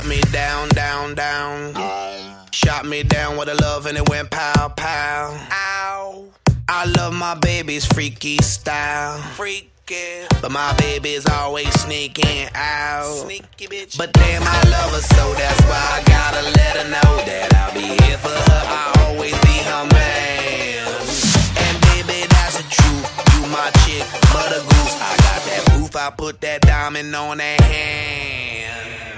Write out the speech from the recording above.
Me down, down, down. Shot me down with a love and it went pow, pow. Ow. I love my baby's freaky style. Freaky. But my baby's always sneaking out. Sneaky bitch. But damn, I love her so that's why I gotta let her know that I'll be here for her. I'll always be her man. And baby, that's the truth. You my chick, mother goose. I got that proof. I put that diamond on that hand.